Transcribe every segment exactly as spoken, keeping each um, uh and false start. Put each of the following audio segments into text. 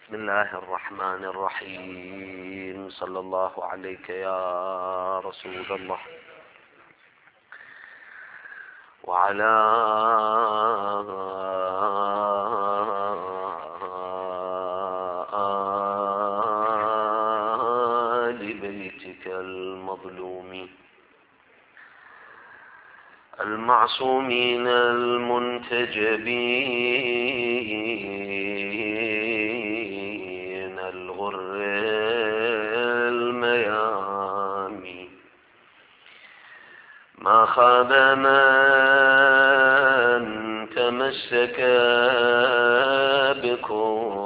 بسم الله الرحمن الرحيم. صلى الله عليك يا رسول الله وعلى آل بيتك المظلومين المعصومين المنتجبين الغر الميامين، ما خاب من تمسك بكم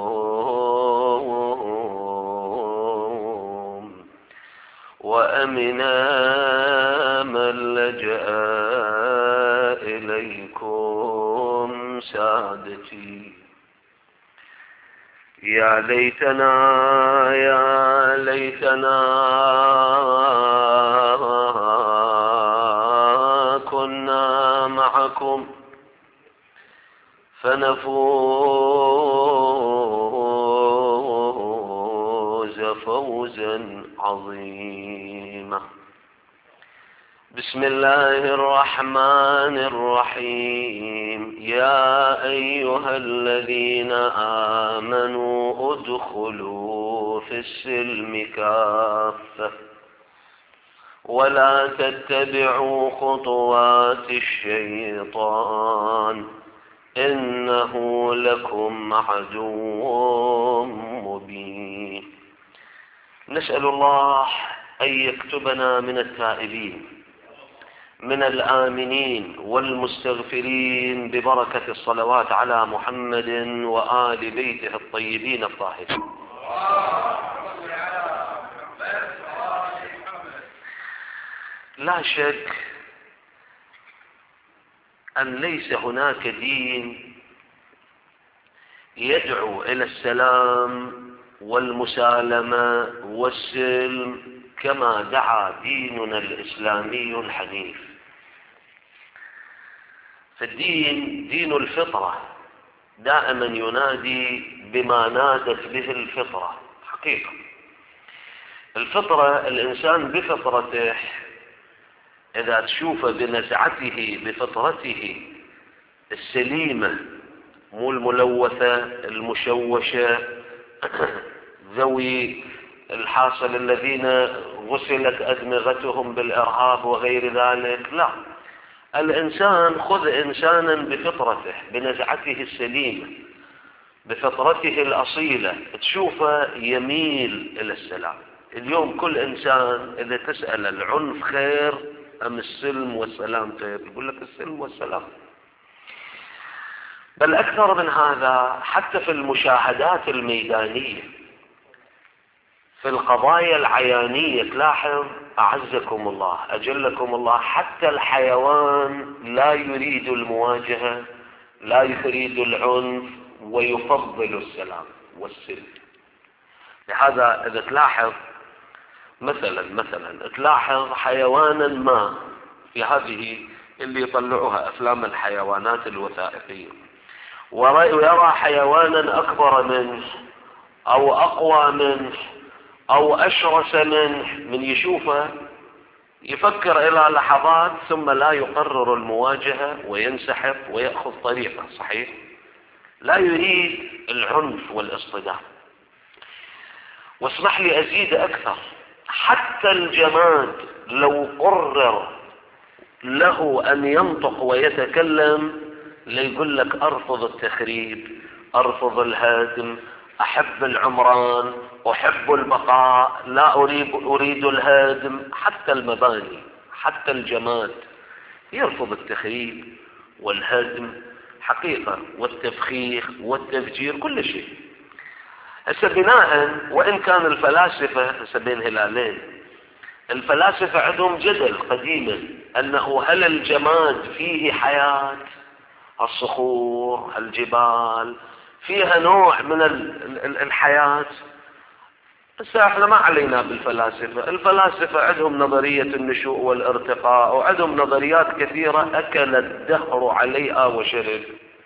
وأمنا من لجأ إليكم سادتي. يا ليتنا يا ليتنا كنا معكم فنفوز فوزا عظيما. بسم الله الرحمن الرحيم. يا أيها الذين آمنوا ادخلوا في السلم كافة ولا تتبعوا خطوات الشيطان إنه لكم عدو مبين. نسأل الله أن يكتبنا من التائبين من الآمنين والمستغفرين ببركة الصلوات على محمد وآل بيته الطيبين الطاهرين. لا شك أن ليس هناك دين يدعو إلى السلام والمسالمة والسلم كما دعا ديننا الإسلامي الحنيف. فالدين دين الفطرة دائما ينادي بما نادت به الفطرة. حقيقة الفطرة الإنسان بفطرته إذا تشوف بنزعته بفطرته السليمة مو الملوثة المشوشة ذوي الحاصل الذين غسلت أدمغتهم بالإرهاب وغير ذلك، لا، الإنسان خذ إنسانا بفطرته بنزعته السليمة بفطرته الأصيلة تشوفه يميل إلى السلام. اليوم كل إنسان إذا تسأل العنف خير أم السلم والسلام خير يقول لك السلم والسلام. بل أكثر من هذا، حتى في المشاهدات الميدانية في القضايا العيانية تلاحظ أعزكم الله أجلكم الله حتى الحيوان لا يريد المواجهة لا يريد العنف ويفضل السلام والسلم. لهذا إذا تلاحظ مثلا مثلا تلاحظ حيوانا ما في هذه اللي يطلعوها أفلام الحيوانات الوثائقية ويرى حيوانا أكبر منه أو أقوى منه أو أشرس منه، من يشوفه يفكر إلى لحظات ثم لا يقرر المواجهة وينسحب ويأخذ طريقه. صحيح؟ لا يريد العنف والاصطدام. واسمح لي أزيد أكثر، حتى الجماد لو قرر له أن ينطق ويتكلم ليقول لك أرفض التخريب، أرفض الهدم، أحب العمران، أحب البقاء، لا أريد, أريد الهدم. حتى المباني حتى الجماد يرفض التخريب والهدم حقيقة والتفخيخ والتفجير كل شيء. هسه بناء وإن كان الفلاسفة هسه بين هلالين، الفلاسفة عندهم جدل قديما أنه هل الجماد فيه حياة؟ الصخور الجبال فيها نوع من الحياة. بس احنا ما علينا بالفلاسفة. الفلاسفة عندهم نظرية النشوء والارتقاء وعندهم نظريات كثيرة أكل الدهر عليها وشرب.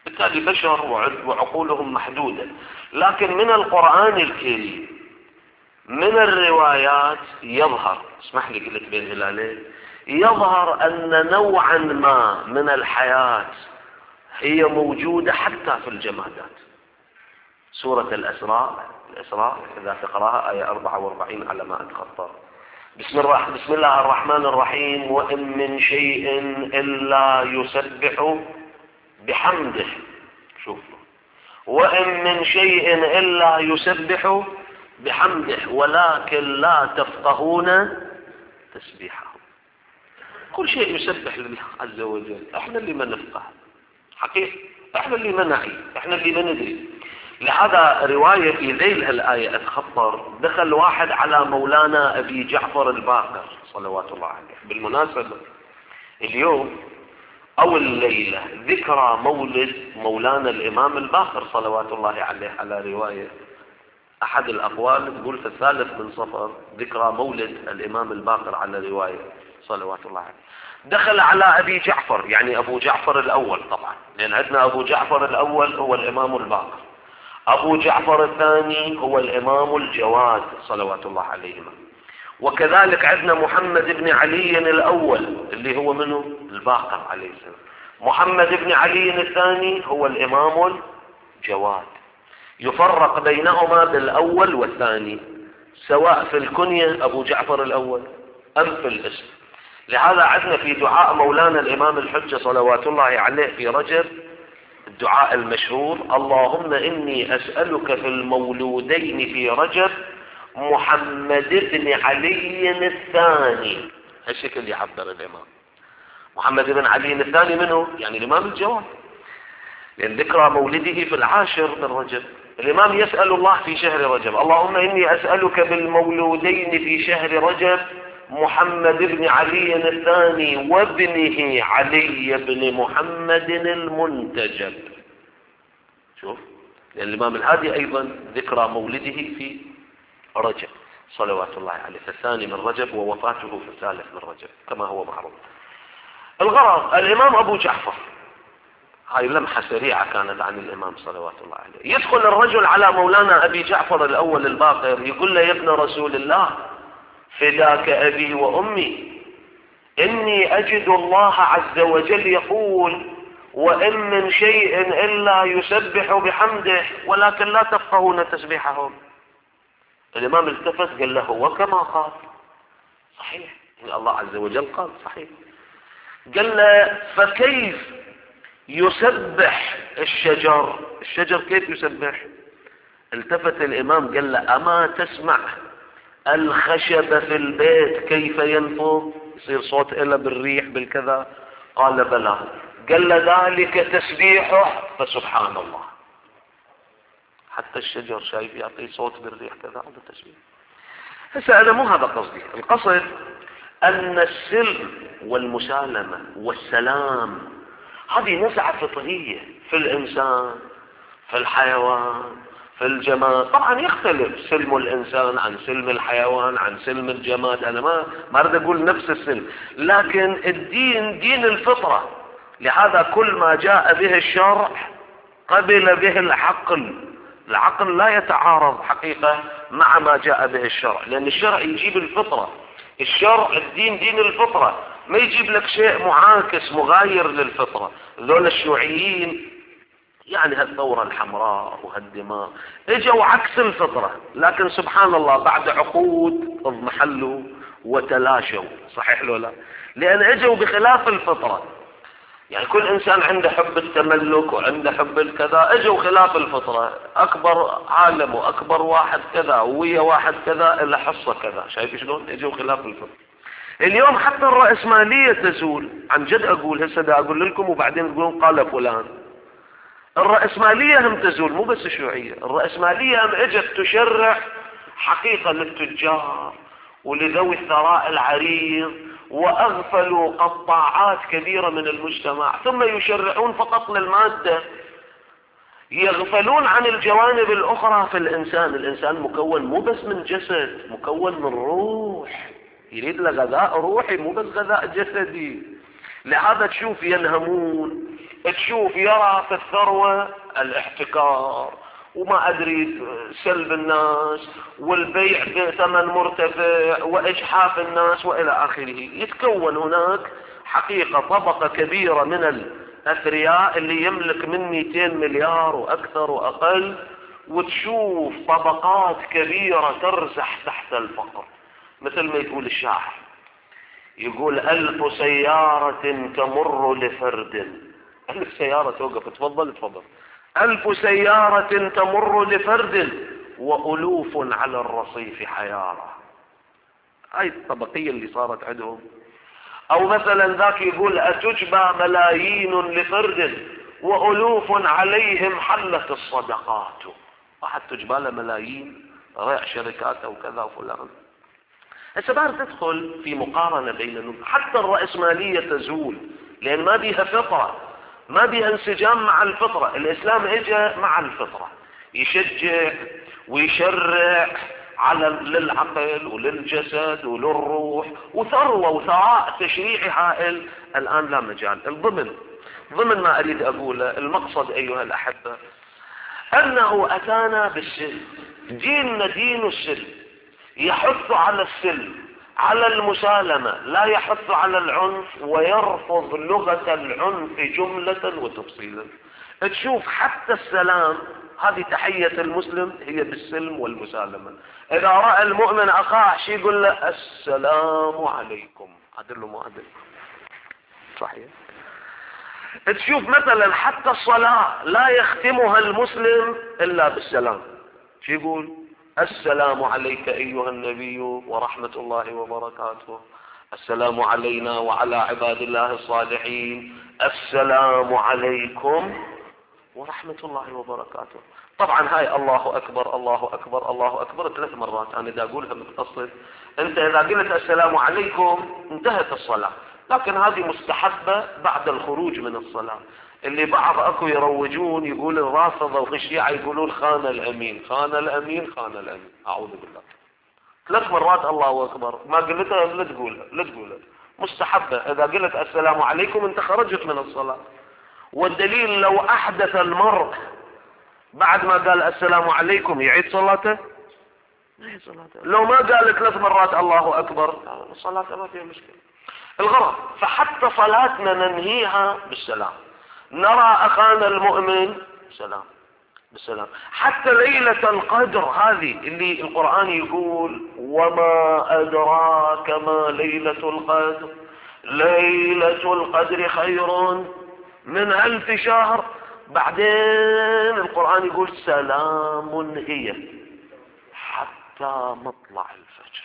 بالتالي بشر وعقولهم محدودة. لكن من القرآن الكريم من الروايات يظهر، اسمح لي قلت بين هلالين، يظهر أن نوعا ما من الحياة هي موجودة حتى في الجمادات. سورة الإسراء الإسراء إذا تقرأها آية أربعة وأربعين على ما أتخطى. بسم الله بسم الله الرحمن الرحيم: وإن من شيء إلا يسبح بحمده. شوفوا، وإن من شيء إلا يسبح بحمده ولكن لا تفقهون تسبيحه. كل شيء يسبح لله عز وجل، احنا اللي ما نفقه حقيقة، احنا اللي ما نعي، احنا اللي ما ندري. لهذا رواية في ذيل الآية أتخطر، دخل واحد على مولانا أبي جعفر الباقر صلوات الله عليه. بالمناسبة اليوم أو الليلة ذكرى مولد مولانا الإمام الباقر صلوات الله عليه، على رواية أحد الأقوال تقول في الثالث من صفر ذكرى مولد الإمام الباقر على رواية صلوات الله عليه. دخل على أبي جعفر، يعني أبو جعفر الأول طبعا، لأن عندنا أبو جعفر الأول هو الإمام الباقر، أبو جعفر الثاني هو الإمام الجواد صلوات الله عليهما، وكذلك عندنا محمد بن علي الأول اللي هو منه الباقر عليه السلام، محمد بن علي الثاني هو الإمام الجواد. يفرق بينهما بالأول والثاني، سواء في الكنية أبو جعفر الأول أم في الاسم. لهذا عندنا في دعاء مولانا الإمام الحجة صلوات الله عليه في رجب الدعاء المشهور: اللهم إني أسألك في المولودين في رجب محمد بن علي الثاني. هالشكل يعبر الإمام محمد بن علي الثاني منه، يعني الإمام الجواد، لأن ذكرى مولده في العاشر من رجب. الإمام يسأل الله في شهر رجب: اللهم إني أسألك بالمولودين في شهر رجب محمد بن علي الثاني وابنه علي بن محمد المنتجب. شوف، لأن الإمام الهادي أيضا ذكرى مولده في رجب صلوات الله عليه، في الثاني من رجب، ووفاته في الثالث من رجب كما هو معروف. الغرض الإمام أبو جعفر، هاي لمحة سريعة كانت عن الإمام صلوات الله عليه. يدخل الرجل على مولانا أبي جعفر الأول الباقر يقول له: يا ابن رسول الله فداك أبي وأمي، إني أجد الله عز وجل يقول: وإن من شيء إلا يسبح بحمده ولكن لا تفقهون تسبيحهم. الإمام التفت قال له: وكما قال. صحيح، الله عز وجل قال صحيح. قال له: فكيف يسبح الشجر؟ الشجر كيف يسبح؟ التفت الإمام قال له: أما تسمع الخشب في البيت كيف ينفض؟ يصير صوت إلا بالريح بالكذا. قال: بلى. قال له: ذلك تسبيحه. فسبحان الله، حتى الشجر شايف يعطي صوت بالريح كذا، هذا تسبيح. هسه أنا مو هذا قصدي، القصد أن السلم والمسالمة والسلام هذه نزعة فطرية في الإنسان، في الحيوان، في الجماد. طبعا يختلف سلم الإنسان عن سلم الحيوان عن سلم الجماد، أنا ما ما أريد أقول نفس السلم، لكن الدين دين الفطرة. لهذا كل ما جاء به الشرع قبل به العقل. العقل لا يتعارض حقيقة مع ما جاء به الشرع، لأن الشرع يجيب الفطرة. الشرع الدين دين الفطرة، ما يجيب لك شيء معاكس مغاير للفطرة. ذول الشيوعيين يعني هالثورة الحمراء وهالدماء اجوا عكس الفطرة، لكن سبحان الله بعد عقود اضمحلوا وتلاشوا. صحيح لو لا؟ لأن اجوا بخلاف الفطرة. يعني كل إنسان عنده حب التملك وعنده حب الكذا، اجوا خلاف الفطرة. أكبر عالم وأكبر واحد كذا ويا واحد كذا إلا حصة كذا. شايف شلون؟ اجوا خلاف الفطرة. اليوم حتى الرأسمالية تزول، عن جد أقول هسه دا أقول لكم وبعدين تقولون قال فلان. الرأسمالية هم تزول، مو بس الشيوعية. الرأسمالية هم اجت تشرع حقيقة للتجار ولذوي الثراء العريض، وأغفلوا قطاعات كبيرة من المجتمع، ثم يشرعون فقط للمادة، يغفلون عن الجوانب الأخرى في الإنسان. الإنسان مكون مو بس من جسد، مكون من روح، يريد له غذاء روحي مو بس غذاء جسدي. لهذا تشوف ينهمون تشوف يرى في الثروة الاحتكار وما ادري سلب الناس والبيع بثمن مرتفع واجحاف الناس والى اخره. يتكون هناك حقيقة طبقة كبيرة من الاثرياء اللي يملك من مئتين مليار واكثر واقل، وتشوف طبقات كبيرة ترزح تحت الفقر. مثل ما يقول الشاعر، يقول ألف سيارة تمر لفرد. ألف سيارة توقف، تفضل تفضل. ألف سيارة تمر لفرد وألوف على الرصيف حيارة. هاي الطبقية اللي صارت عندهم. أو مثلا ذاك يقول أتجبى ملايين لفرد وألوف عليهم حلت الصدقات. واحد تجبى له ملايين، رائع شركات أو كذا وفلان. هسه بعد تدخل في مقارنة بين حتى الرأسمالية تزول، لأن ما بيها فطرة، ما بيها انسجام مع الفطرة. الإسلام اجى مع الفطرة، يشجع ويشرع على للعقل وللجسد وللروح، وثروة وثراء تشريعي هائل. الآن لا مجال. الضمن ضمن ما أريد أقوله، المقصد أيها الأحبة أنه أتانا بالسلم. ديننا دين السلم، يحث على السلم، على المسالمة، لا يحث على العنف، ويرفض لغة العنف جملة وتفصيلا. تشوف حتى السلام، هذه تحية المسلم هي بالسلم والمسالمة. إذا رأى المؤمن أخاه شي يقول له السلام عليكم، عدل له معدل صحيح. تشوف مثلا حتى الصلاة لا يختمها المسلم إلا بالسلام. شي يقول السلام عليك أيها النبي ورحمة الله وبركاته، السلام علينا وعلى عباد الله الصالحين، السلام عليكم ورحمة الله وبركاته. طبعا هاي الله أكبر الله أكبر الله أكبر ثلاث مرات. أنا إذا أقولها متقصد، أنت إذا قلت السلام عليكم انتهت الصلاة، لكن هذه مستحبة بعد الخروج من الصلاة. اللي بعض أكو يروجون، يقول الرافضة والشيعة يقولون خان الأمين خان الأمين خان الأمين. أعوذ بالله. ثلاث مرات الله أكبر، ما قلتها لا تقولها لا تقولها، مستحبة. إذا قلت السلام عليكم أنت خرجت من الصلاة. والدليل لو أحدث المرء بعد ما قال السلام عليكم يعيد صلاته؟ يعيد صلاته. لو ما قال ثلاث مرات الله أكبر الصلاة ما فيها مشكلة. الغرض فحتى صلاتنا ننهيها بالسلام، نرى أخانا المؤمن سلام بالسلام. حتى ليلة القدر هذه اللي القرآن يقول وما أدراك ما ليلة القدر ليلة القدر خير من ألف شهر. بعدين القرآن يقول سلام هي حتى مطلع الفجر.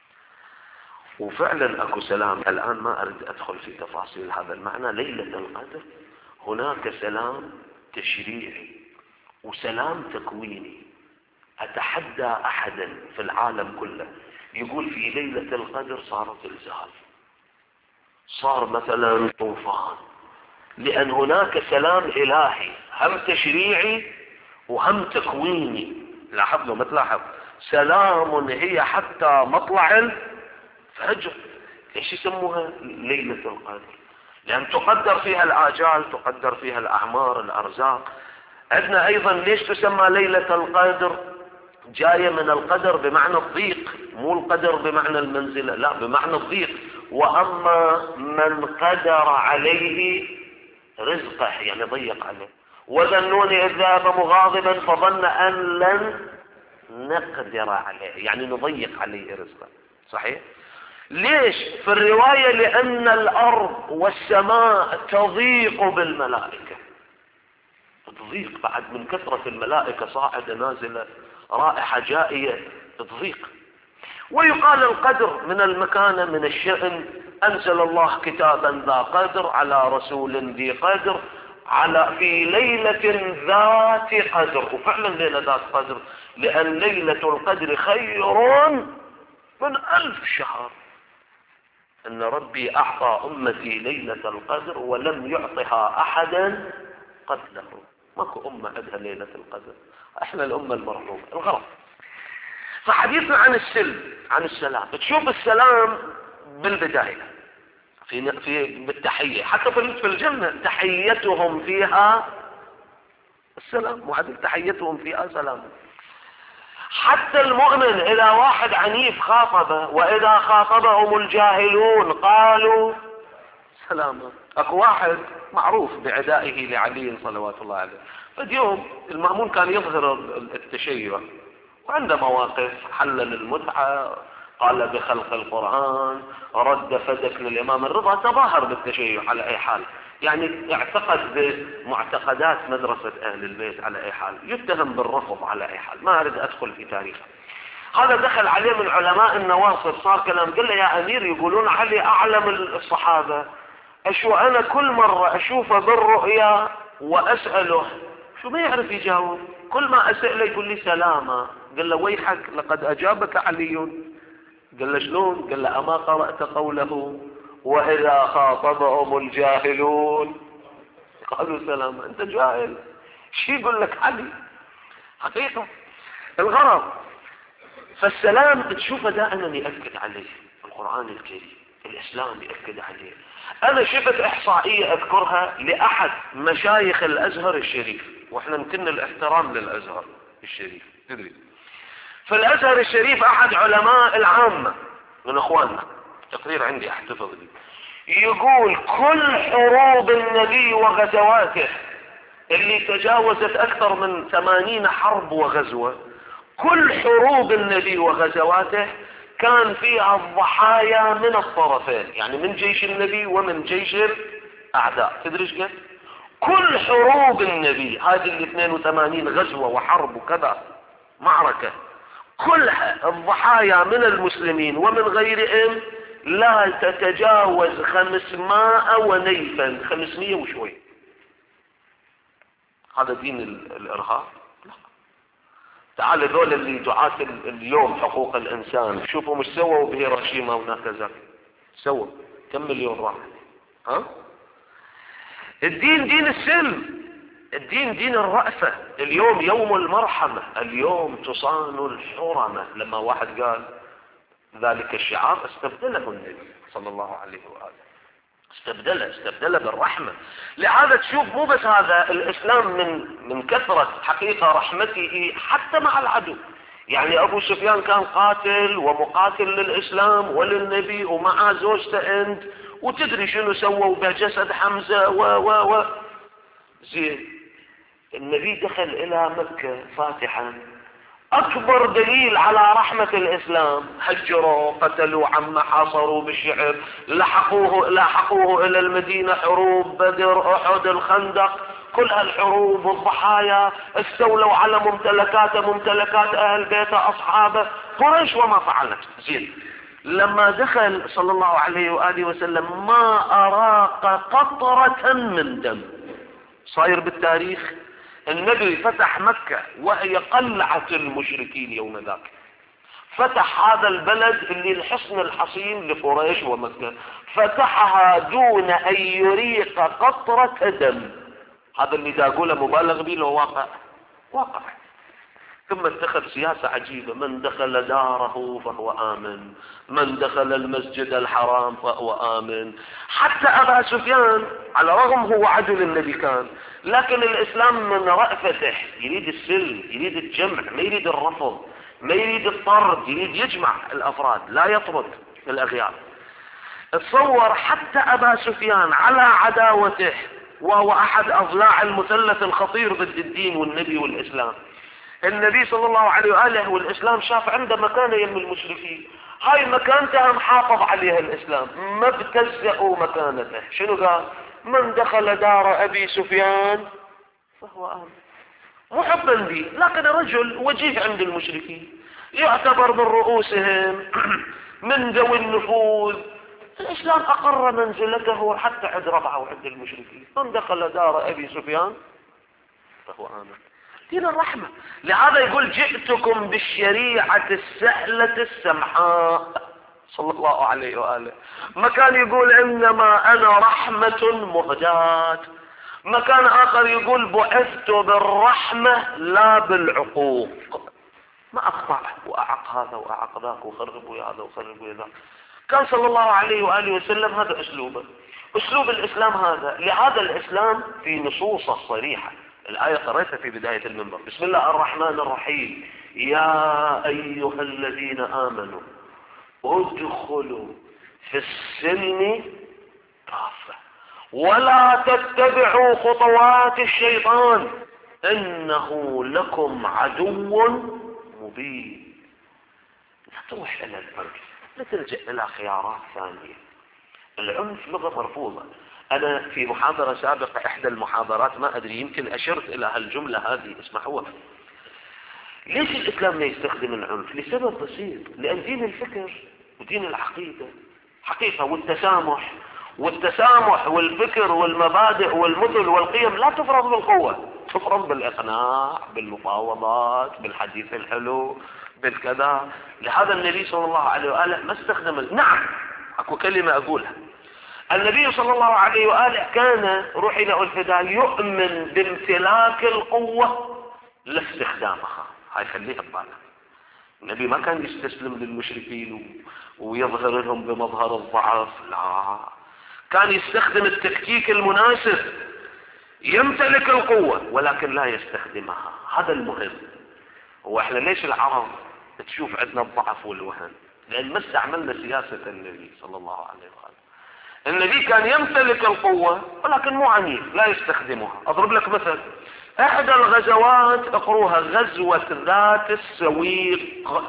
وفعلا اكو سلام. الآن ما أريد أدخل في تفاصيل هذا المعنى. ليلة القدر هناك سلام تشريعي وسلام تكويني. أتحدى أحدا في العالم كله يقول في ليلة القدر صار زلزال، صار مثلا طوفان، لأن هناك سلام إلهي هم تشريعي وهم تكويني. لاحظوا ما تلاحظ سلام هي حتى مطلع الفجر. ليش يسموها ليلة القدر؟ لأن تقدر فيها الآجال، تقدر فيها الأعمار، الأرزاق. عندنا أيضا ليش تسمى ليلة القدر؟ جاية من القدر بمعنى الضيق، مو القدر بمعنى المنزلة، لا بمعنى الضيق. وأما من قدر عليه رزقه يعني ضيق عليه. وذنون إذ ذهب مغاضبا فظن أن لن نقدر عليه، يعني نضيق عليه رزقه. صحيح؟ ليش؟ في الرواية لأن الأرض والسماء تضيق بالملائكة. تضيق بعد من كثرة الملائكة صاعدة نازلة، رائحة جائية تضيق. ويقال القدر من المكانة من الشأن. أنزل الله كتابا ذا قدر على رسول ذي قدر على في ليلة ذات قدر. وفعلا ليلة ذات قدر، لأن ليلة القدر خير من ألف شهر. أن ربي أعطى أمتي ليلة القدر ولم يعطها أحدا قبله. ماكو أمة عندها ليلة القدر، احنا الأمة المرحومة. الغرض فحديثنا عن السلم عن السلام. تشوف السلام بالبداية في في بالتحية، حتى في الجنة تحيتهم فيها السلام، وعدل تحيتهم فيها سلام. حتى المؤمن إذا واحد عنيف خاطبه، وإذا خاطبهم الجاهلون قالوا سلاما. اكو واحد معروف بعدائه لعلي صلوات الله عليه، فاليوم المأمون كان يظهر التشيع، وعنده مواقف، حلل المتعة، قال بخلق القرآن، رد فدك للإمام الرضا، تظاهر بالتشيع على أي حال، يعني اعتقد بمعتقدات مدرسة أهل البيت على أي حال، يتهم بالرفض على أي حال، ما أريد أدخل في تاريخه. هذا دخل عليه من علماء النواصر، صار كلام، قال له يا أمير يقولون علي أعلم الصحابة، أشو أنا كل مرة أشوفه بالرؤيا وأسأله شو ما يعرف يجاوب، كل ما أسأله يقول لي سلامة. قال له ويحك لقد أجابك علي. قال له شلون؟ قال له أما قرأت قوله وإذا خاطبهم الجاهلون قالوا سلامة؟ أنت جاهل، شو يقول لك علي؟ حقيقة الغرض. فالسلام تشوفه دائما يأكد عليه القرآن الكريم، الإسلام يأكد عليه. أنا شفت إحصائية أذكرها لأحد مشايخ الأزهر الشريف، وإحنا نكن الاحترام للأزهر الشريف تدري، فالأزهر الشريف أحد علماء العامة من أخواننا، تقرير عندي أحتفظ به، يقول كل حروب النبي وغزواته اللي تجاوزت أكثر من ثمانين حرب وغزوة، كل حروب النبي وغزواته كان فيها الضحايا من الطرفين، يعني من جيش النبي ومن جيش الأعداء. تدري ايش قال؟ كل حروب النبي هذه ال اثنين وثمانين غزوة وحرب وكذا معركة، كلها الضحايا من المسلمين ومن غيرهم لا تتجاوز خمسمائة ونيفا، خمسمية وشوي. هذا دين الإرهاب؟ لا. تعال ذول اللي دعاة اليوم حقوق الإنسان، شوفوا مش سووا بهيروشيما وناكازاكي، سووا كم مليون راح. ها؟ الدين دين السلم، الدين دين الرأفة. اليوم يوم المرحمة، اليوم تصان الحرمة. لما واحد قال ذلك الشعار استبدله النبي صلى الله عليه وآله، استبدله استبدله بالرحمة. لهذا تشوف مو بس هذا الإسلام من من كثرة حقيقة رحمته حتى مع العدو. يعني أبو سفيان كان قاتل ومقاتل للإسلام وللنبي ومع زوجته أنت، وتدري شنو سووا بجسد حمزة و و و زين. النبي دخل إلى مكة فاتحا، أكبر دليل على رحمة الإسلام، هجروا قتلوا عم حاصروا بالشعب، لحقوه لاحقوه إلى المدينة، حروب بدر أحد الخندق، كل هالحروب والضحايا، استولوا على ممتلكاته ممتلكات أهل بيته أصحابه قريش وما فعلت. زين لما دخل صلى الله عليه وآله وسلم ما أراق قطرة من دم. صاير بالتاريخ النبي فتح مكة وهي قلعة المشركين يوم ذاك، فتح هذا البلد اللي الحصن الحصين لقريش ومكة، فتحها دون أن يريق قطرة دم. هذا اللي دا أقوله مبالغ به لو واقع واقع. ثم اتخذ سياسة عجيبة، من دخل داره فهو آمن، من دخل المسجد الحرام فهو آمن. حتى أبا سفيان على رغم هو عدو للنبي كان، لكن الإسلام من رأفته يريد السلم، يريد الجمع، ما يريد الرفض، ما يريد الطرد، يريد يجمع الأفراد لا يطرد الأغيار. تصور حتى أبا سفيان على عداوته، وهو أحد أضلاع المثلث الخطير ضد الدين والنبي والإسلام. النبي صلى الله عليه وآله والإسلام شاف عنده مكانة يم المشركين، هاي مكانته محافظ عليها الإسلام، ما ابتزأوا مكانته. شنو قال؟ من دخل دار أبي سفيان فهو آمن. مو حبا به، لكن رجل وجيه عند المشركين، يعتبر من رؤوسهم، من ذوي النفوذ. الإسلام أقر منزلته حتى عند ربعه وعند المشركين. من دخل دار أبي سفيان فهو آمن. دين الرحمة. لهذا يقول جئتكم بالشريعة السهلة السمحاء صلى الله عليه وآله. مكان يقول إنما أنا رحمة مهداة، مكان آخر يقول بعثت بالرحمة لا بالعقوق. ما أقطع وأعق هذا وأعق ذاك وخرب ويا هذا وخرب ويا ذاك. كان صلى الله عليه وآله وسلم هذا أسلوبه، أسلوب الإسلام هذا. لهذا الإسلام في نصوصه الصريحة، الآية قرأتها في بداية المنبر، بسم الله الرحمن الرحيم، يا أيها الذين آمنوا ادخلوا في السلم كافة ولا تتبعوا خطوات الشيطان إنه لكم عدو مبين. لا تروح إلى العنف، لا تلجأ إلى خيارات ثانية. العنف لغة مرفوضة. أنا في محاضرة سابقة، إحدى المحاضرات، ما أدري يمكن أشرت إلى هالجملة هذه، اسمحوها. ليش الإسلام لا يستخدم العنف؟ لسبب بسيط، لأن دين الفكر ودين العقيدة حقيقة، والتسامح والتسامح والفكر والمبادئ والمثل والقيم لا تفرض بالقوة، تفرض بالإقناع، بالمفاوضات، بالحديث الحلو، بالكذا. لهذا النبي صلى الله عليه وآله ما استخدم. نعم، أكو كلمة أقولها، النبي صلى الله عليه وآله كان، روحي له الفداء، يؤمن بامتلاك القوة لاستخدامها. هاي خليها ببالك. النبي ما كان يستسلم للمشركين ويظهر لهم بمظهر الضعف، لا، كان يستخدم التكتيك المناسب، يمتلك القوة ولكن لا يستخدمها. هذا المهم. واحنا ليش العرب تشوف عندنا الضعف والوهن؟ لأن ما استعملنا سياسة النبي صلى الله عليه وآله. النبي كان يمتلك القوة ولكن مو عنيف، لا يستخدمها. أضرب لك مثل، إحدى الغزوات اقروها، غزوة ذات السويق.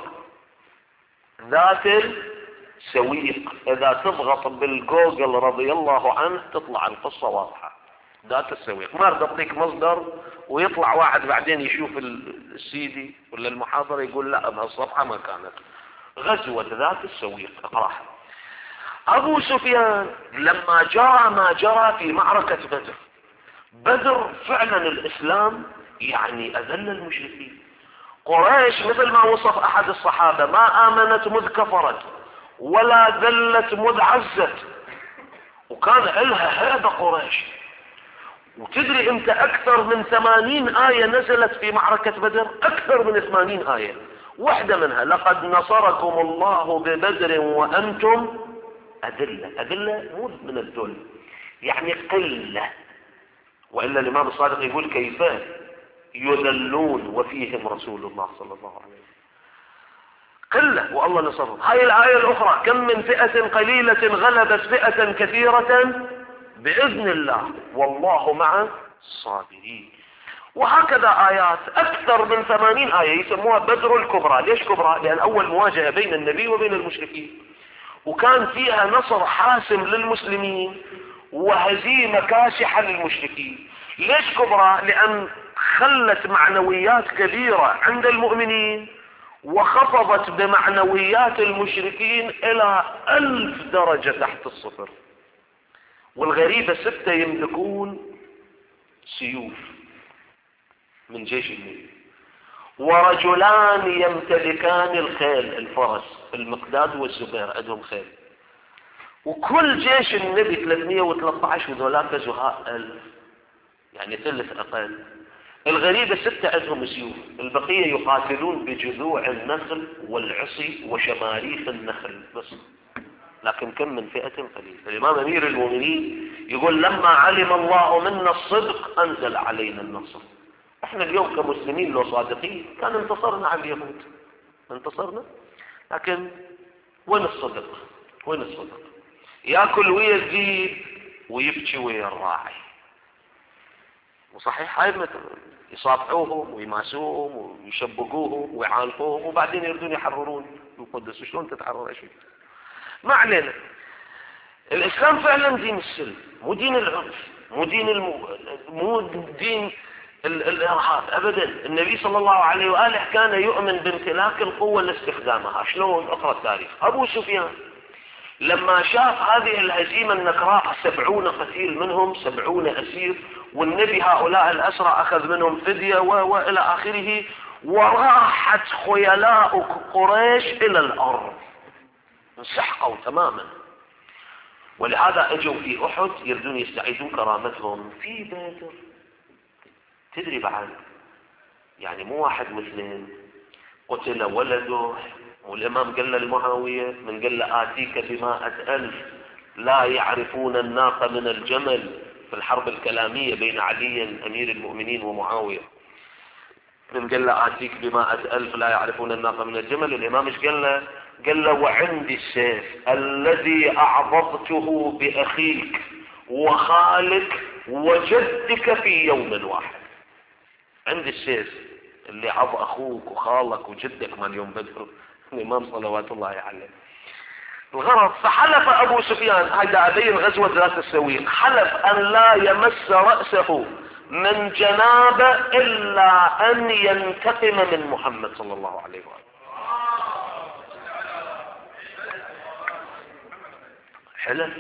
ذات السويق، إذا تضغط بالجوجل رضي الله عنه تطلع القصة واضحة. ذات السويق، ما أريد أعطيك مصدر ويطلع واحد بعدين يشوف السيدي ولا المحاضرة يقول لا بهالصفحة ما كانت. غزوة ذات السويق اقراها. أبو سفيان لما جرى ما جرى في معركة بدر، بدر فعلا الإسلام يعني أذل المشركين. قريش مثل ما وصف أحد الصحابة، ما آمنت مذ كفرت ولا ذلت مذ عزت. وكان لها هيبة قريش. وتدري انت أكثر من ثمانين آية نزلت في معركة بدر، أكثر من ثمانين آية. واحدة منها لقد نصركم الله ببدر وأنتم أذلة. أذلة مو من الذل، يعني قلة. وإلا الإمام الصادق يقول كيف يذلون وفيهم رسول الله صلى الله عليه وسلم. قلة والله نصرهم. هاي الآية الأخرى، كم من فئة قليلة غلبت فئة كثيرة بإذن الله والله مع الصابرين. وهكذا آيات أكثر من ثمانين آية يسموها بدر الكبرى. ليش كبرى؟ لأن أول مواجهة بين النبي وبين المشركين، وكان فيها نصر حاسم للمسلمين وهزيمة كاسحة للمشركين. ليش كبرى؟ لأن خلت معنويات كبيرة عند المؤمنين وخفضت بمعنويات المشركين إلى ألف درجة تحت الصفر. والغريبة ستة يملكون سيوف من جيش النبي، ورجلان يمتلكان الخيل، الفرس، المقداد والزبير عندهم خيل. وكل جيش النبي ثلاثمئة وثلاثة عشر وذولاك زهاء ألف، يعني ثلث أقل. الغريبة ستة عندهم سيوف، البقية يقاتلون بجذوع النخل والعصي وشماريخ النخل بس. لكن كم من فئة قليلة. الإمام أمير المؤمنين يقول لما علم الله منا الصدق أنزل علينا النصر. احنا اليوم كمسلمين لو صادقين كان انتصرنا على اليهود، انتصرنا. لكن وين الصدق؟ وين الصدق؟ ياكل ويا الذيب ويبكي ويا الراعي. وصحيح هاي يصافحوهم ويماسوهم ويشبقوهم ويعانقوهم وبعدين يردون يحررون القدس. شلون تتحرر شيء؟ ما علينا. الإسلام فعلا دين السلم، مو دين العنف، مو دين الم... مو دين ال... الإرهاب أبدا. النبي صلى الله عليه وآله كان يؤمن بامتلاك القوة لاستخدامها. شلون؟ اقرأ التاريخ. أبو سفيان لما شاف هذه الهزيمة النكراء، سبعون قتيل منهم سبعون أسير، والنبي هؤلاء الأسرى أخذ منهم فدية و... وإلى آخره، وراحت خيلاء قريش إلى الأرض، انسحقوا تماما. ولهذا اجوا في احد يريدون يستعيدون كرامتهم في بدر. تدري بعد يعني مو واحد واثنين، قتل ولده والإمام قال لمعاوية من قال له آتيك بمائة ألف لا يعرفون الناقة من الجمل في الحرب الكلامية بين علي أمير المؤمنين ومعاوية. من قال له آتيك بمائة ألف لا يعرفون الناقة من الجمل، الإمام ايش قال له؟ قال له وعندي السيف الذي أعضدته بأخيك وخالك وجدك في يوم واحد. عندي السيف اللي عض أخوك وخالك وجدك من يوم بدر. الإمام صلوات الله عليه. الغرض فحلف أبو سفيان، هذا أبين غزوة ذات السويق، حلف أن لا يمس رأسه من جنابه إلا أن ينتقم من محمد صلى الله عليه وآله. حلف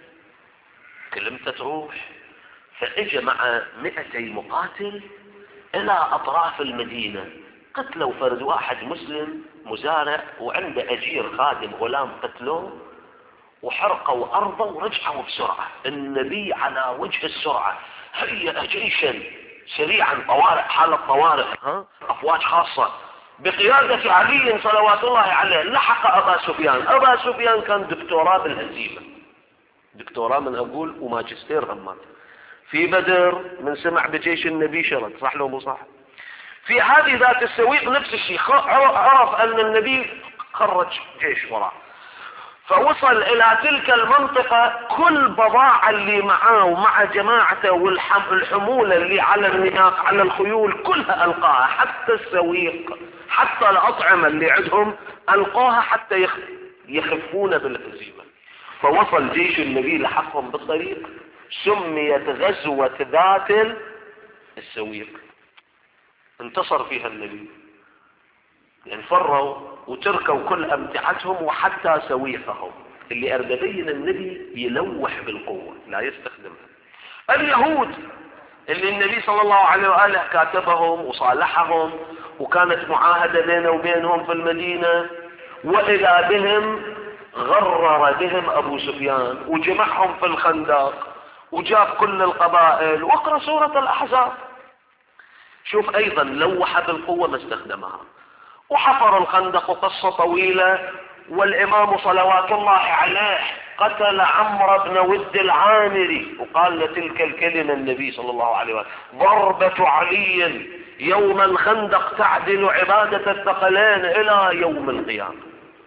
كلمته تروح. فاجى مع مئتي مقاتل إلى أطراف المدينة، قتلوا فرد واحد مسلم مزارع وعنده أجير خادم غلام، قتلوه وحرقوا أرضه ورجعوا بسرعة. النبي على وجه السرعة هيأ جيشا سريعا، طوارئ، حالة طوارئ، ها؟ أفواج خاصة بقيادة علي صلوات الله عليه. لحق أبا سفيان. أبا سفيان كان دكتوراه بالهزيمة، دكتوراه من أقول وماجستير همات في بدر، من سمع بجيش النبي شرد، صح له مو صح؟ في هذه ذات السويق نفس الشيء، عرف أن النبي خرج جيش وراه، فوصل إلى تلك المنطقة. كل بضاعة اللي معاه ومع جماعته والحمولة اللي على النهاق على الخيول كلها ألقاها، حتى السويق، حتى الأطعمة اللي عندهم ألقاها حتى يخفون بالهزيمة. فوصل جيش النبي لحقهم بالطريق، سميت غزوة ذات السويق. انتصر فيها النبي، يعني فروا وتركوا كل امتعتهم وحتى سويقهم اللي اربدين النبي يلوح بالقوة لا يستخدمها. اليهود اللي النبي صلى الله عليه وآله كاتبهم وصالحهم وكانت معاهدة بينه وبينهم في المدينة، وإذا بهم غرر بهم أبو سفيان وجمعهم في الخندق وجاب كل القبائل. واقرأ سورة الأحزاب شوف أيضا لوح بالقوة ما استخدمها. وحفر الخندق قصة طويلة، والإمام صلوات الله عليه قتل عمرو بن ود العامري، وقال تلك الكلمة النبي صلى الله عليه وسلم: ضربة علي يوم الخندق تعدل عبادة الثقلين إلى يوم القيامة.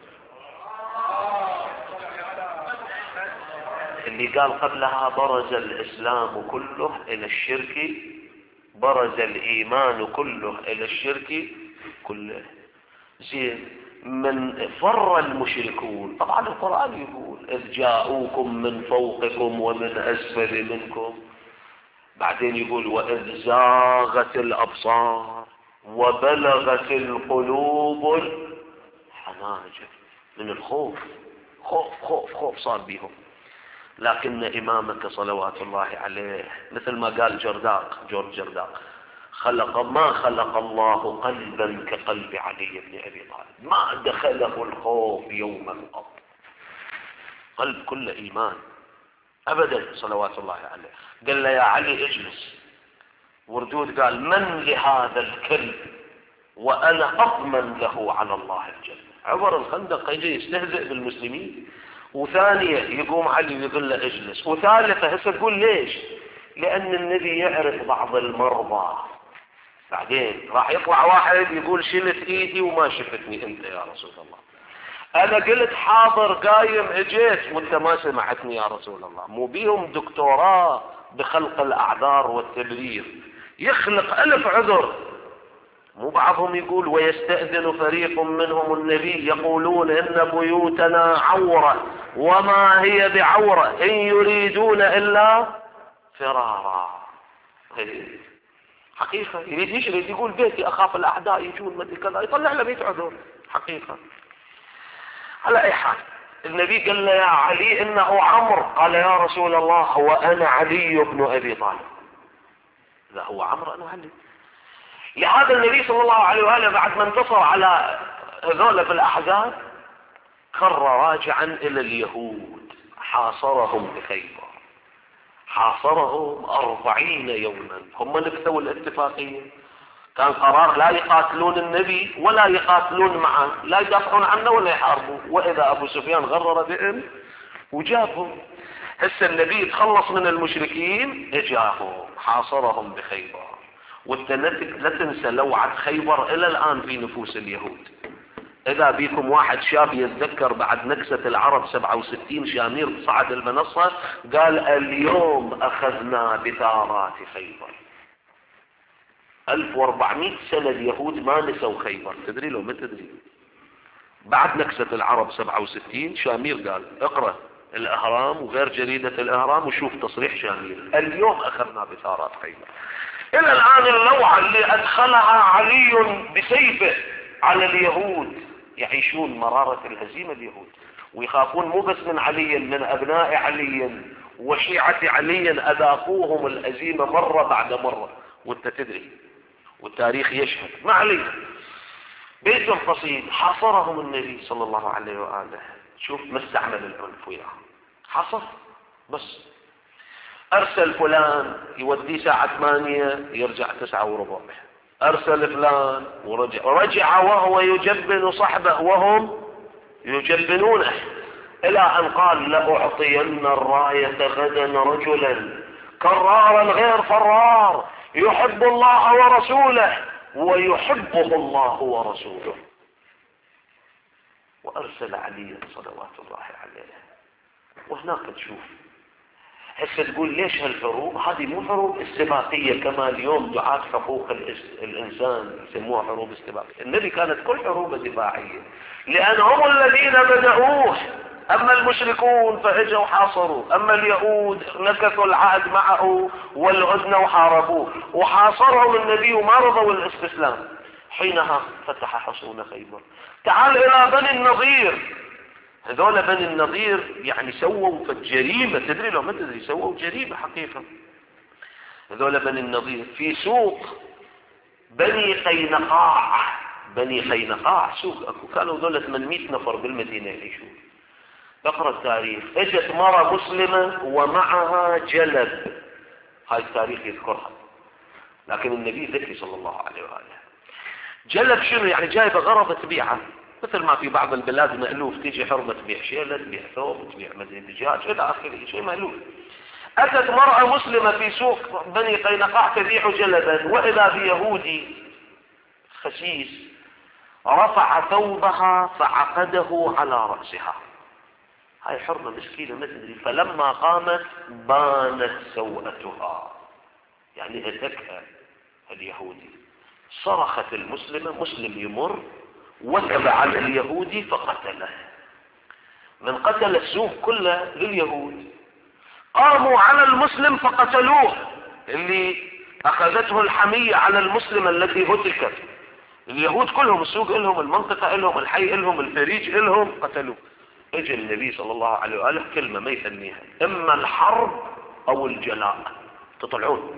اللي قال قبلها برز الإسلام كله إلى الشرك، برز الإيمان كله إلى الشرك كله. زين، من فر المشركون، طبعا القرآن يقول إذ جاءوكم من فوقكم ومن أسفل منكم، بعدين يقول وإذ زاغت الأبصار وبلغت القلوب الحناجر، من الخوف، خوف خوف خوف صار بيهم. لكن إمامك صلوات الله عليه مثل ما قال جرداق، جورج جرداق، خلق ما خلق الله قلبا كقلب علي بن أبي طالب، ما دخله الخوف يوما قط، قلب كل إيمان أبدا صلوات الله عليه. قال له يا علي اجلس، وردود قال من لهذا الكلب وأنا أضمن له على الله الجنة. عبر الخندق يجي يستهزئ بالمسلمين، وثانية يقوم علي ويقول له اجلس، وثالثة هسه تقول ليش؟ لأن النبي يعرف بعض المرضى. بعدين راح يطلع واحد يقول شلت ايدي وما شفتني انت يا رسول الله، انا قلت حاضر قايم اجيت وانت ما سمعتني يا رسول الله. مو بيهم دكتوراه بخلق الاعذار والتبرير، يخلق الف عذر. مو بعضهم يقول ويستأذن فريق منهم النبي يقولون ان بيوتنا عورة وما هي بعورة ان يريدون الا فرارا. حقيقة يريد يشرد يقول بيتي اخاف الاعداء يجون مدري كذا، يطلع له مئة عذر حقيقة. على اي حال النبي قال له يا علي انه عمرو، قال يا رسول الله هو انا علي بن ابي طالب. لا هو عمرو انا علي. لهذا النبي صلى الله عليه وآله بعد ما انتصر على هذول في الأحزاب خر راجعا إلى اليهود، حاصرهم بخيبر، حاصرهم أربعين يوما. هم نكثوا الاتفاقية، كان قرار لا يقاتلون النبي ولا يقاتلون معه، لا يدافعون عنه ولا يحاربوا. واذا ابو سفيان غرر بهم وجابهم. هسه النبي تخلص من المشركين، اجاهم حاصرهم بخيبر. وانت لا تنسى لوعة خيبر الى الان في نفوس اليهود. اذا بيكم واحد شاب يتذكر بعد نكسة العرب سبعة وستين شامير صعد المنصة قال اليوم اخذنا بثارات خيبر. ألف وأربعمائة سنة اليهود ما نسوا خيبر. تدري لو ما تدري بعد نكسة العرب سبعة وستين شامير قال، اقرأ الاهرام وغير جريدة الاهرام وشوف تصريح شامير، اليوم اخذنا بثارات خيبر. الى الان اللوعة اللي ادخلها علي بسيفه على اليهود، يعيشون مرارة الهزيمة اليهود ويخافون مو بس من علي، من ابناء علي وشيعة علي اذاقوهم الهزيمة مرة بعد مرة. وانت تدري والتاريخ يشهد ما علي بيت القصيد حاصرهم النبي صلى الله عليه وآله. شوف ما استعمل العنف وياهم، حصر بس. ارسل فلان يوديه ساعة ثمانية يرجع تسعة وربع، ارسل فلان ورجع، رجع وهو يجبن صحبه وهم يجبنونه، الى ان قال لأعطين الراية غدا رجلا كرارا غير فرار يحب الله ورسوله ويحبه الله ورسوله. وارسل عليا صلوات الله عليه. وهناك تشوف هسه تقول ليش هالحروب؟ هذه مو حروب استباقية كما اليوم دعاة حقوق الانسان يسموها حروب استباقية. النبي كانت كل حروب دفاعية لان هم الذين بدأوه. اما المشركون فاجوا حاصروا، اما اليهود نكثوا العهد معه والعدن وحاربوه وحاصرهم النبي وما رضوا الاستسلام. حينها فتح حصون خيبر. تعال الى بني النضير. هذول بني النضير يعني سووا في الجريمة. تدري لو ما تدري سووا جريمة حقيقة. هذول بني النضير في سوق بني قينقاع. بني قينقاع سوق اكو، كانوا ذولا ثمانمائة نفر بالمدينة يعيشون. اقرأ التاريخ. اجت مرة مسلمة ومعها جلب، هاي التاريخ يذكرها، لكن النبي ذكي صلى الله عليه وآله. جلب شنو يعني؟ جايبة غرض تبيعه، مثل ما في بعض البلاد مألوف تيجي حرمة تبيع شيلة، تبيع ثوب، تبيع مزيد دجاج الى اخره، شيء مألوف. اتت مرأة مسلمة في سوق بني قينقاع تبيع جلبا، واذا بيهودي خسيس رفع ثوبها فعقده على رأسها. هاي حرمة مسكينة ما تدري. فلما قامت بانت سوءتها، يعني هتكها اليهودي. صرخت المسلمة، مسلم يمر وثب على اليهودي فقتله. من قتل السوق كله لليهود. قاموا على المسلم فقتلوه، اللي اخذته الحمية على المسلم التي هتكت. اليهود كلهم السوق لهم، المنطقة لهم، الحي لهم، الفريج لهم، قتلوه. اجى النبي صلى الله عليه وآله كلمة ما يثنيها، اما الحرب او الجلاء تطلعون.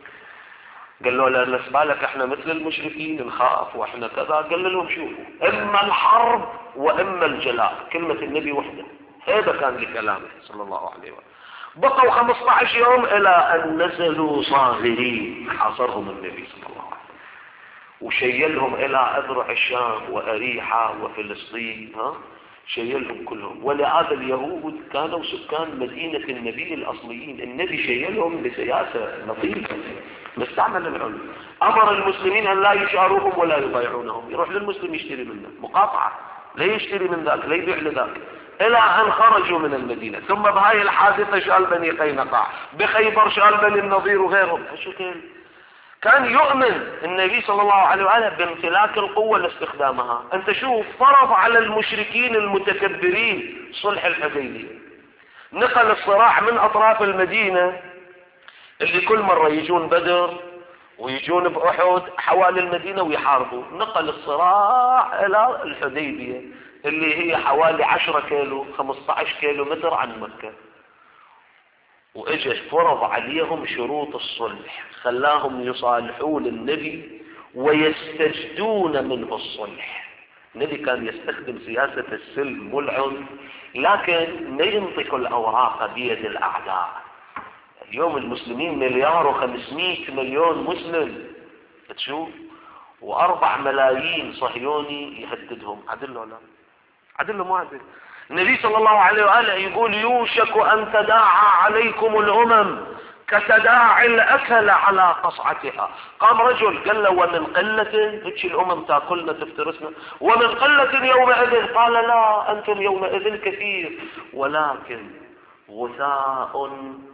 قال له لا نسبالك احنا مثل المشركين نخاف واحنا كذا. قال لهم شوفوا، اما الحرب واما الجلاء. كلمة النبي وحدة. هذا كان لكلامه صلى الله عليه وآله. بقوا خمسة عشر يوم الى ان نزلوا صاغرين. حاصرهم النبي صلى الله عليه وسلم وشيلهم الى اذرع الشام واريحة وفلسطين. ها شيلهم كلهم. ولهذا اليهود كانوا سكان مدينة النبي الأصليين. النبي شيلهم بسياسة لطيفة، مستعمل العنف. أمر المسلمين أن لا يشاروهم ولا يبايعونهم. يروح للمسلم يشتري منه مقاطعة، لا يشتري من ذاك، لا يبيع لذاك، إلى أن خرجوا من المدينة. ثم بهاي الحادثة شال بني قينقاع، بخيبر شال بني النضير وغيرهم. هالشكل كان يؤمن النبي صلى الله عليه وآله بامتلاك القوة لاستخدامها. انت شوف، فرض على المشركين المتكبرين صلح الحديبية. نقل الصراع من اطراف المدينة اللي كل مرة يجون بدر ويجون بأحد حوالي المدينة ويحاربوا، نقل الصراع الى الحديبية اللي هي حوالي عشرة كيلو خمسة عشر كيلو متر عن مكة. واجت فرض عليهم شروط الصلح، خلاهم يصالحون النبي ويستجدون منه الصلح. النبي كان يستخدم سياسة السلم والعنف، لكن ما ينطق الأوراق بيد الأعداء. اليوم المسلمين مليار وخمسمائة مليون مسلم، تشوف، وأربع ملايين صهيوني يهددهم. عدل ولا عدل؟ مو عدل. النبي صلى الله عليه وآله يقول يوشك أن تداعى عليكم الأمم كتداعي الأكل على قصعتها. قام رجل قال له ومن قلة، هيك الأمم تاكلنا تفترسنا، ومن قلة يومئذ، قال لا أنتم يومئذ كثير، ولكن غثاء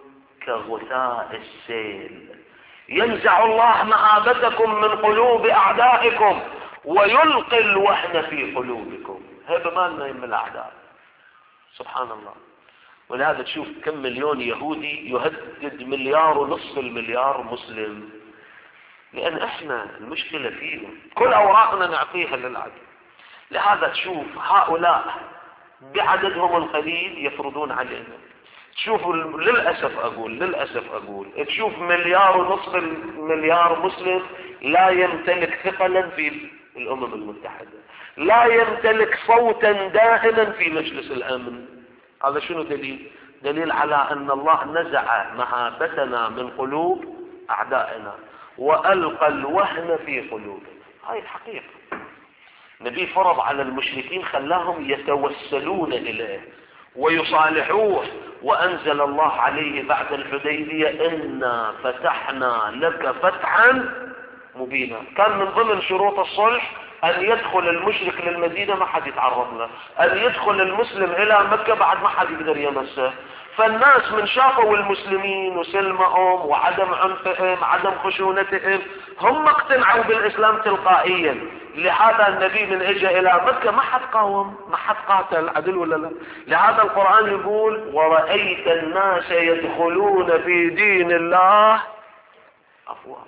كغثاء السيل، ينزع الله مهابتكم من قلوب أعدائكم ويلقي الوهن في قلوبكم. هذا مالنا من الأعداء، سبحان الله. ولهذا تشوف كم مليون يهودي يهدد مليار ونصف المليار مسلم، لأن احنا المشكلة فينا، كل أوراقنا نعطيها للعدو. لهذا تشوف هؤلاء بعددهم القليل يفرضون علينا. تشوف للأسف أقول للأسف أقول تشوف مليار ونصف المليار مسلم لا يمتلك ثقلا في الأمم المتحدة، لا يمتلك صوتا دائما في مجلس الأمن. هذا شنو دليل؟ دليل على أن الله نزع مهابتنا من قلوب أعدائنا وألقى الوهن في قلوبنا. هاي الحقيقة. النبي فرض على المشركين، خلاهم يتوسلون إليه ويصالحوه، وأنزل الله عليه بعد الحديبية إنا فتحنا لك فتحا مبينا. كان من ضمن شروط الصلح أن يدخل المشرك للمدينة ما حد يتعرض له، أن يدخل المسلم إلى مكة بعد ما حد يقدر يمسه. فالناس من شافوا المسلمين وسلمهم وعدم عنفهم عدم خشونتهم هم اقتنعوا بالإسلام تلقائيا. لهذا النبي من اجى إلى مكة ما حد قاوم، ما حد قاتل. عدل ولا لا؟ لهذا القرآن يقول ورأيت الناس يدخلون في دين الله أفواجا.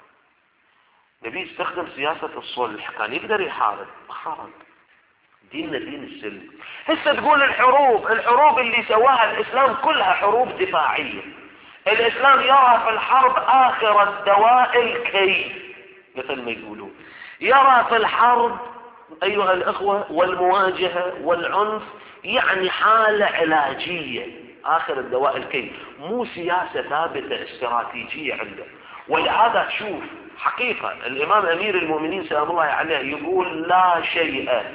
النبي استخدم سياسة الصلح، كان يقدر يحارب، ما حارب. ديننا دين السلم. هسه تقول الحروب الحروب اللي سواها الإسلام كلها حروب دفاعية. الإسلام يرى في الحرب آخر الدواء الكي، مثل ما يقولون، يرى في الحرب أيها الأخوة والمواجهة والعنف يعني حالة علاجية، آخر الدواء الكي، مو سياسة ثابتة استراتيجية عنده. ولهذا تشوف حقيقة الإمام أمير المؤمنين سلام الله عليه يقول لا شيء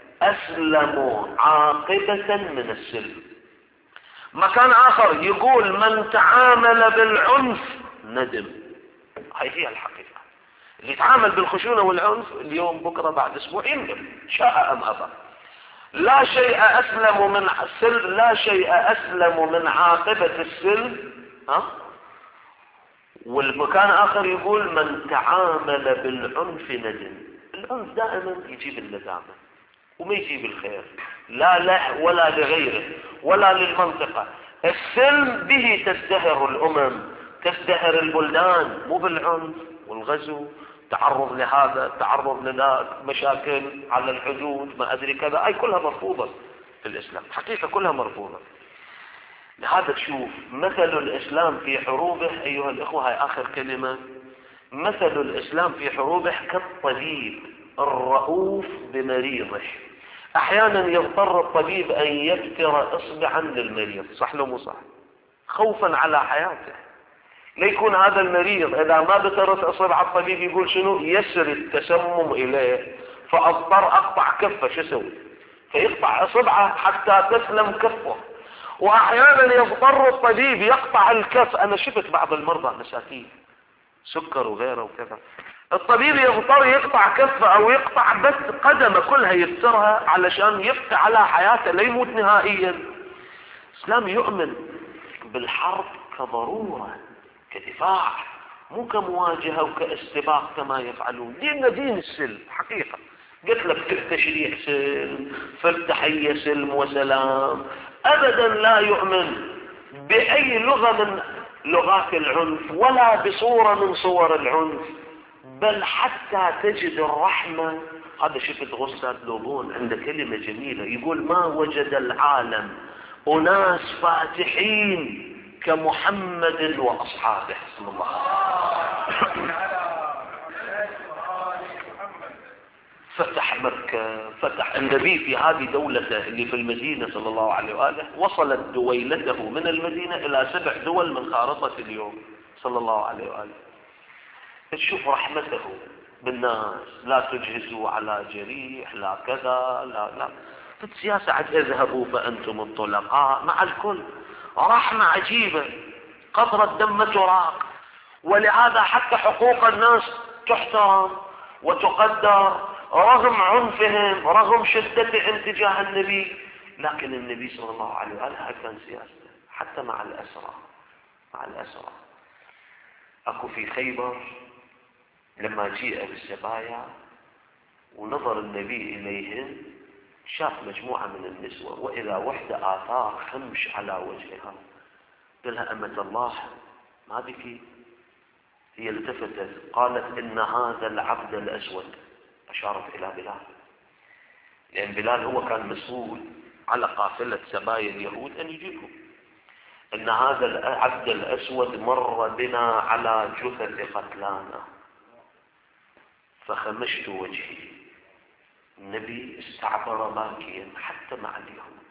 أسلم عاقبة من السلم. مكان آخر يقول من تعامل بالعنف ندم. هاي هي الحقيقة. اللي يتعامل بالخشونة والعنف اليوم بكرة بعد أسبوع يندم، شاء أم أبى. لا شيء أسلم من السلم، لا شيء أسلم من عاقبة السلم. ها؟ والمكان آخر يقول من تعامل بالعنف ندم. العنف دائما يجيب الندامة وما يجيب الخير، لا له ولا لغيره ولا للمنطقة. السلم به تزدهر الأمم، تزدهر البلدان، مو بالعنف والغزو، تعرض لهذا تعرض لذاك، مشاكل على الحدود، ما أدري كذا، أي كلها مرفوضة في الإسلام، حقيقة كلها مرفوضة. لهذا تشوف مثل الإسلام في حروبه أيها الإخوة، هاي آخر كلمة، مثل الإسلام في حروبه كالطبيب الرؤوف بمريضه. أحيانا يضطر الطبيب أن يبتر إصبعا للمريض، صح لو مو صح، خوفا على حياته، ليكون هذا المريض إذا ما بترت إصبع الطبيب يقول شنو يسري التسمم إليه، فأضطر أقطع كفه، شو اسوي؟ فيقطع إصبعه حتى تسلم كفه. وأحيانا يضطر الطبيب يقطع الكف. أنا شفت بعض المرضى مساكين سكر وغيره وكذا، الطبيب يضطر يقطع كفه أو يقطع بس قدمه كلها يفترها علشان يبقى على حياته لا يموت نهائيا. الإسلام يؤمن بالحرب كضرورة، كدفاع، مو كمواجهة وكاستباق كما يفعلون. ديننا دين السلم حقيقة. قلت لك في التشريع سلم، في التحية سلم وسلام. أبدا لا يؤمن بأي لغة من لغات العنف ولا بصورة من صور العنف، بل حتى تجد الرحمة. هذا شفت غسان لوبون عنده كلمة جميلة يقول ما وجد العالم أناس فاتحين كمحمد وأصحابه صلى الله عليه وسلم. فتح مكة، فتح النبي في هذه دولته اللي في المدينة صلى الله عليه وآله، وصلت دويلته من المدينة إلى سبع دول من خارطة اليوم صلى الله عليه وآله. تشوف رحمته بالناس، لا تجهزوا على جريح، لا كذا، لا لا. في السياسة عاد اذهبوا فأنتم الطلقاء مع الكل، رحمة عجيبة، قطرة دم تراق. ولهذا حتى حقوق الناس تحترم وتقدر رغم عنفهم، رغم شدتهم تجاه النبي. لكن النبي صلى الله عليه وآله كان سياسته حتى مع الأسرى، مع الأسرى. أكو في خيبر لما جيء بالسبايا ونظر النبي إليهم، شاف مجموعة من النسوة، وإذا وحدة آثار خمش على وجهها. قال لها أمة الله ما بكي؟ هي التفتت قالت إن هذا العبد الأسود، أشارت إلى بلال، لأن بلال هو كان مسؤول على قافلة سبايا اليهود أن يجيبهم. إن هذا العبد الأسود مر بنا على جثث قتلانا فخمشت وجهي. النبي استعبر باكيا حتى مع اليهود.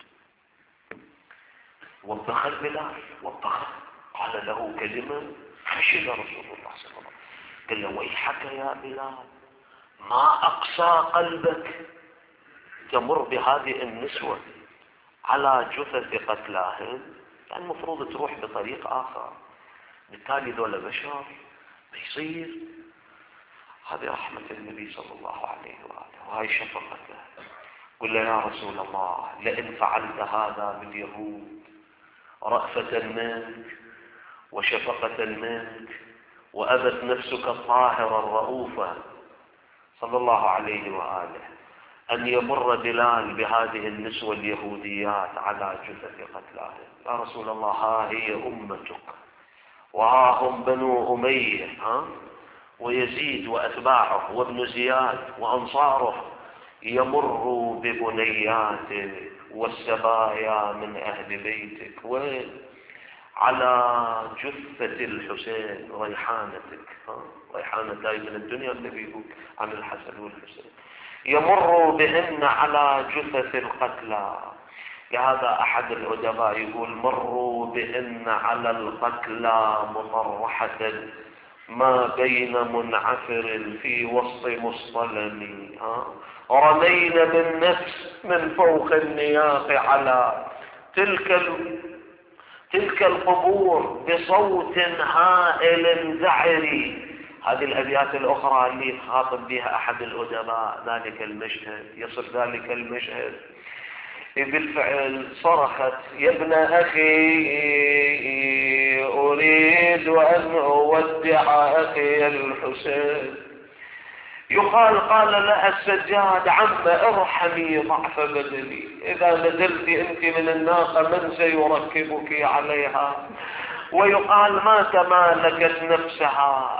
وبخ بلال، وبخ، قال له كلمة خشن رسول الله صلى الله عليه وسلم، قال له ويحك يا بلال، ما أقسى قلبك تمر بهذه النسوة على جثث قتلاهن، يعني المفروض تروح بطريق آخر. بالتالي ذولا بشر بيصير. هذه رحمة النبي صلى الله عليه وآله، وهي شفقته. قل له يا رسول الله لئن فعلت هذا باليهود رأفة منك وشفقة منك وأبت نفسك الطاهرة الرؤوفة صلى الله عليه وآله أن يمر بلال بهذه النسوة اليهوديات على جثث قتلاهم، يا رسول الله ها هي أمتك وها هم بنو أمية، ها ويزيد وأتباعه وابن زياد وأنصاره، يمر ببنياتك والسبايا من أهل بيتك، وين على جثة الحسين ريحانتك، ها ريحانة جاي من الدنيا، النبي يقول عن الحسن والحسين، يمر بهن على جثث القتلى. لهذا أحد الأدباء يقول مروا بهن على القتلى مطرحة ما بين منعفر في وسط مصطلم، رمين بالنفس من فوق النياق على تلك تلك القبور بصوت هائل زعري. هذه الأبيات الأخرى اللي خاطب بها أحد الأدباء ذلك المشهد، يصف ذلك المشهد. بالفعل صرخت يا ابن أخي أريد أن أودع أخي الحسين. يقال قال لها السجاد عم ارحمي ضعف بدني، إذا نزلت أنت من الناقة من سيركبك عليها؟ ويقال ما تمالكت نفسها،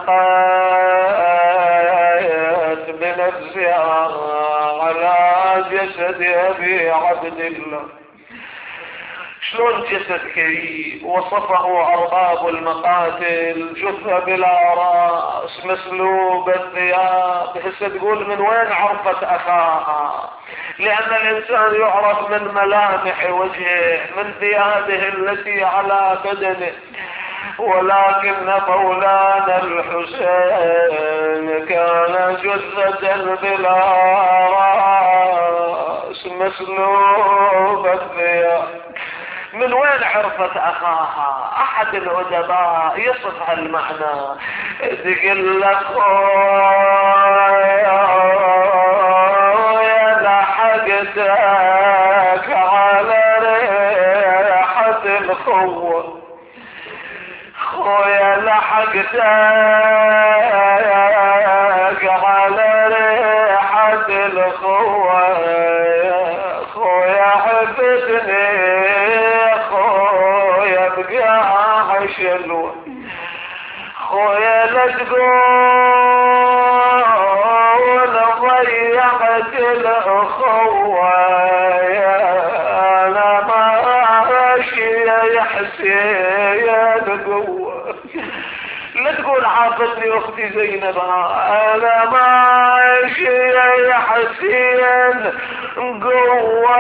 ألقت بنفسها على جسد أبي عبد الله. شلون جسد كريم وصفه أرباب المقاتل، جثة بلا رأس مسلوب الثياب. هسه تقول من وين عرفت أخاها؟ لأن الإنسان يعرف من ملامح وجهه، من ثيابه التي على بدنه. ولكن مولانا الحسين كان جثة بلا رأس مسلوب الثياب. من وين عرفت أخاها؟ أحد الأدباء يصف هالمعنى، تقول لك خويا لحقتك على ريحة الخوة، خويا لحقتك على ريحة الخوة، خويا حبتني شلوة، خويا لا تقول ضيعت الأخوة، أنا ماشي يا حسين قوة. لا تقول عافتني أختي زينب، أنا ماشي يا حسين قوة،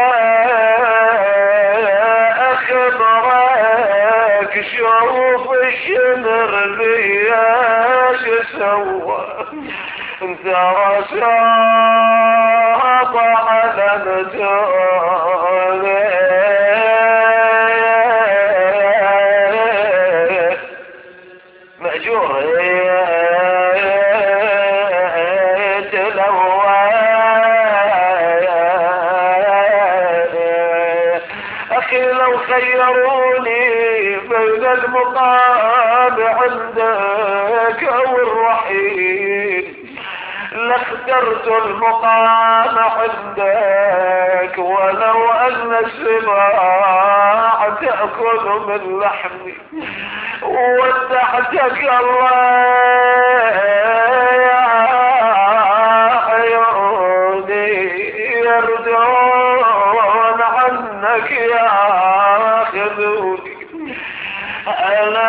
شوف الشمر ليش سوى، ترى شاط على نجوني مأجور أخي لو خيروني بين المقام عندك أو الرحيل لاخترت المقام عندك ولو أن السماع تأكل من لحمي ودعتك الله يا عيوني يردون عنك يا خذوني أنا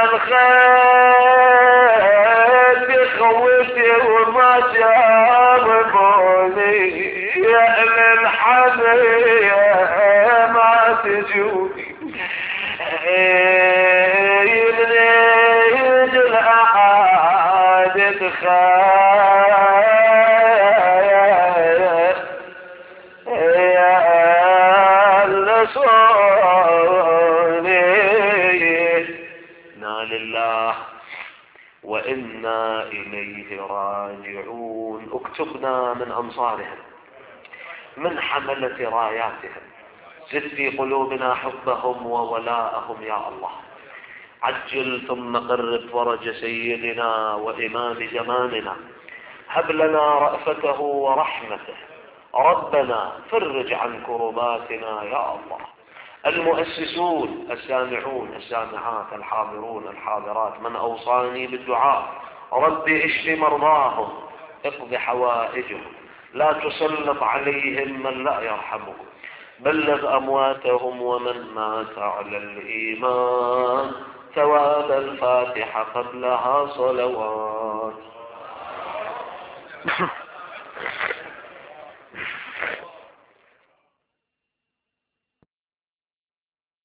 الخير خوتي وما جابوني يا أهل الحمية ما تجوني يريد الأعادة خير يا لصوني إنا لله وإنا إليه راجعون. اكتبنا من أنصارهم من حملة راياتهم زد في قلوبنا حبهم وولاءهم يا الله. عجل ثم قرب فرج سيدنا وإمام زماننا. هب لنا رأفته ورحمته ربنا فرج عن كرباتنا يا الله. المؤسسون السامعون السامعات الحاضرون الحاضرات من أوصاني بالدعاء رب اشف مرضاهم اقض حوائجهم لا تسلط عليهم من لا يرحمهم بلغ أمواتهم ومن مات على الإيمان ثواب الفاتحة قبلها صلوات